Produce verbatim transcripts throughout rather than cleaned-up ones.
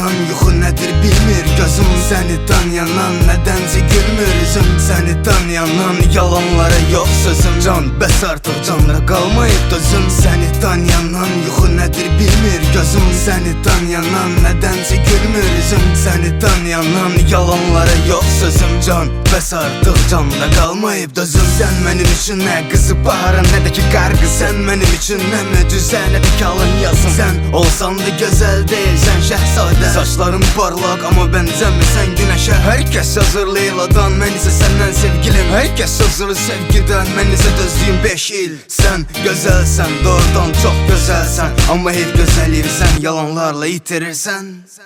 tanıyandan yuxu nədir bilmir gözüm. Səni tanıyandan nədənsə gülmür üzüm. Səni tanıyandan yalanlara yox sözüm. Can bəs artıq canda qalmayıb dözüm. Səni tanıyandan yuxu nədir bilmir gözüm. Səni tanıyandan nədənsə gülmür üzüm. Səni tanıyandan yalanlara yox sözüm. Can bəs artıq canda qalmayıb dözüm. Sən mənim üçün nə qızı baharın, nə də ki qarğı. Sən mənim üçün nə möcüzə, nə də kalın yazım. Sən olsan da gözəl deyilsən şəhzadə. Saçların parlaq amma bənzəmirsən günəşə. Hər kəs yazır Leyladan, mən isə səndən sevgilim. Hər kəs yazır sevgidən, mən isə dözdüyüm beş il. Sən gözəlsən, doğrudan çox gözəlsən. Amma hep gözəlliyi sən yalanlarla itirirsən.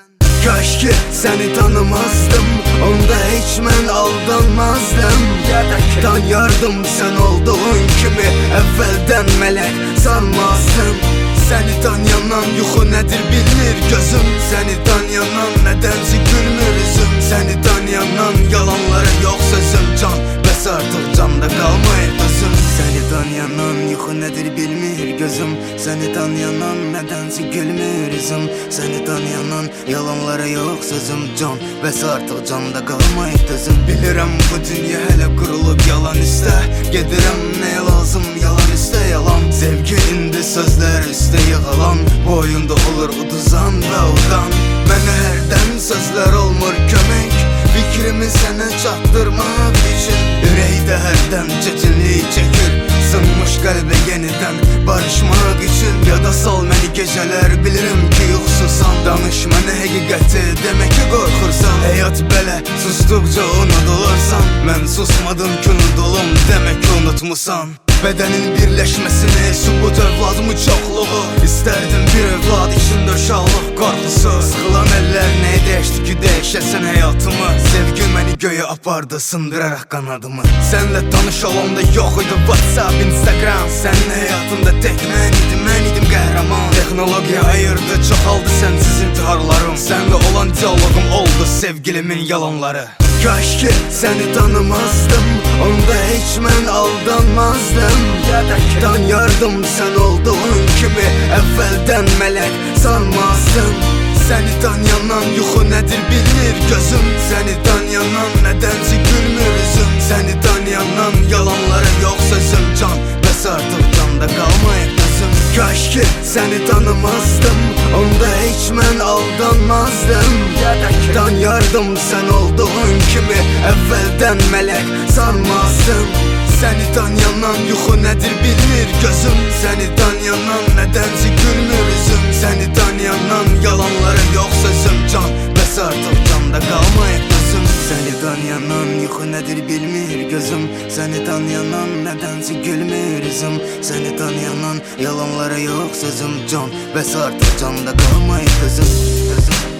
Kaş ki səni tanımazdım, onda heç mən aldanmazdım. Tanıyardım sən olduğun kimi, əvvəldən mələk sanmazdım. Səni tanıyandan yuxu nədir bilinir gözüm. Səni tanıyandan nədənsə gülmür üzüm. Səni tanıyandan yalanlara yox sözüm. Can bəs artıq canda qalmayıb dözüm. Səni tanıyandan yuxu nədir bilmir gözüm. Səni tanıyandan nədənsə gülmür üzüm. Səni tanıyandan yalanlara yox sözüm. Can bəs artıq canda qalmayıb dözüm. Bilirəm bu dünya hələ qurulub yalan üstə. Gedirəm nə lazım yalan üstə yalan. Sevgi indi sözlər üstə yığılan. Boyunda olur uduzan və udan. Mənə hərdən sözlər olmur kömək. Fikrimi sənə çatdırmaq üçün. Ürəkdə hərdən çətinlik çəkir. Sınmış qəlbə yenidən barışmaq üçün. Yada sal məni gecələr, bilirəm ki yoxsusan. Danış mənə həqiqəti, demək ki qorxursan. Həyat belə, susduqca unudulursan. Mən susmadım ki unudulum, demək ki unutmusan. Bədənin birləşməsini, sübut övladımı çoxluğu. İstərdim bir övlad içində uşaqlıq qorxusu. Sıxılan əllər nəyə dəyişdi ki dəyişəsən həyatımı. Sevgi məni göyə apardı sındıraraq qanadımı. Sənlə tanış olanda yox idi WhatsApp, Instagram. Sənin həyatında tək mən idim, mən idim qəhrəman. Texnologiya ayırdı, çoxaldı sənsiz intiharlarım. Sənlə olan diyaloqum oldu sevgilimin yalanları. Kaş ki səni tanımazdım, onda heç mən aldanmazdım. Tanıyardım sən olduğun kimi, əvvəldən mələk sanmazdım. Səni tanıyandan yuxu nədir bilinir gözüm. Səni tanıyandan nədənsə gülmür üzüm. Səni tanıyandan yalanlara yox sözüm. Can bəs artıq canda qalmayıb dözüm. Kaş ki səni tanımazdım, onda heç mən aldanmazdım. Tanıyardım sən olduğun kimi, əvvəldən mələk sanmazdım. Səni tanıyandan yuxu nədir bilinir gözüm. Səni tanıyandan nədənsə gülmür üzüm. Səni tanıyandan yalanlara yox sözüm. Can bəs artıq canda qalmayıb dözüm. Səni tanıyandan yuxu nədir bilmir gözüm. Səni tanıyandan nədənsə gülmür üzüm. Səni tanıyandan yalanlara yox sözüm. Can bəs artıq canda qalmayıb dözüm.